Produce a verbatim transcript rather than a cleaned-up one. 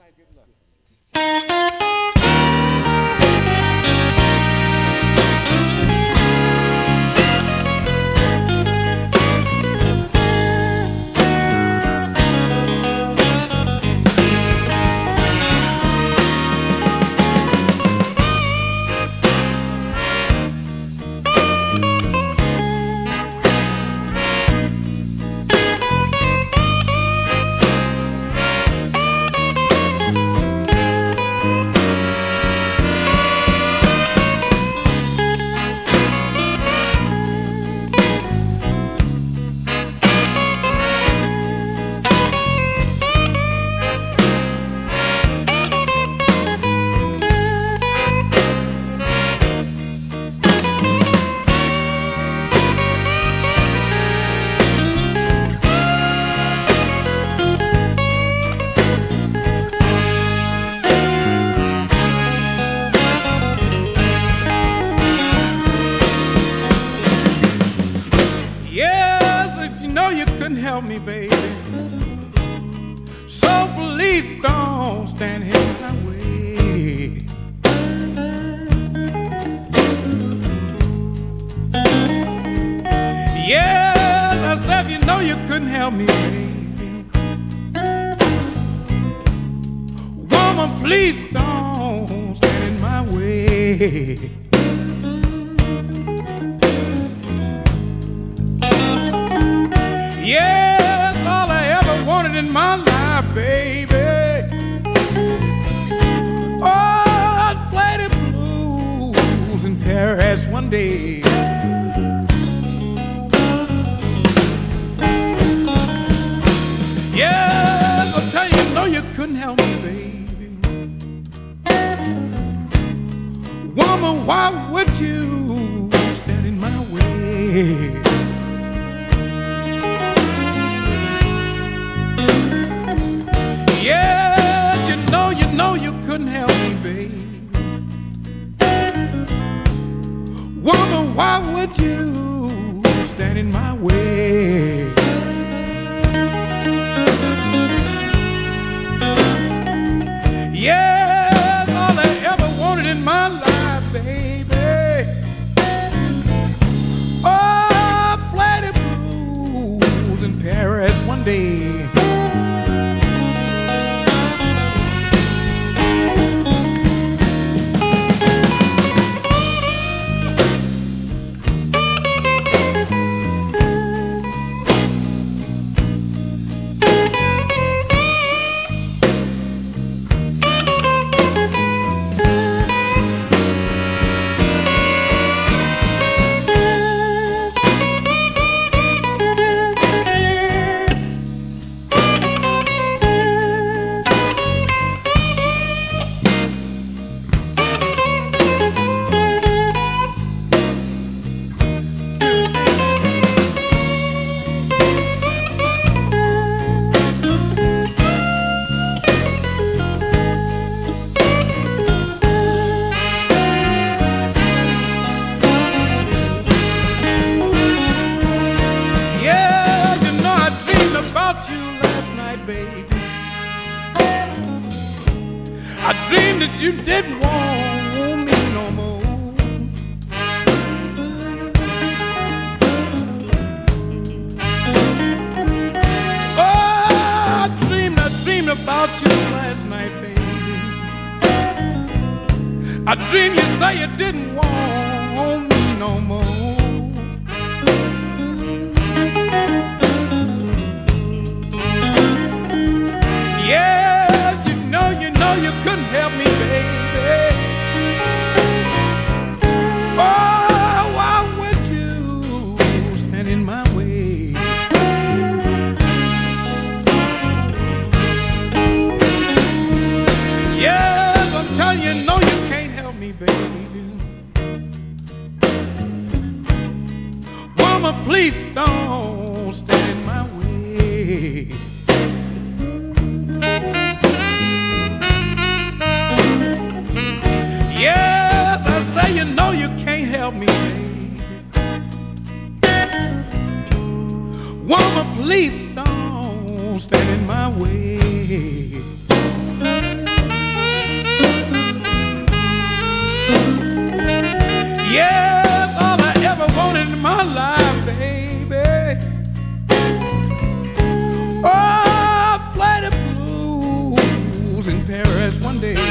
Yes, if you know you couldn't help me, baby. So please don't stand here in my way. Yes, I said if you know you couldn't help me, baby. Woman, please don't stand in my way. Yes, all I ever wanted in my life, baby. Oh, I'd play the blues in Paris one day. Yes, I'll tell you, no, you couldn't help me, baby. Woman, why would you stand in my way? Yeah, you know, you know you couldn't help me, baby. Woman, why would you stand in my way? Yeah, all I ever wanted in my life, baby. Oh, play the blues in Paris one day. I dreamed that you didn't want me no more. Oh, I dreamed, I dreamed about you last night, baby. I dreamed you say you didn't want me no more. Yes, you know, you know you couldn't help me, baby. Oh, why would you stand in my way? Yes, I'm telling you, no, you can't help me, baby. Woman, please don't stand in my way. Yes, I say you know you can't help me, baby. Woman, please don't stand in my way. Paris one day.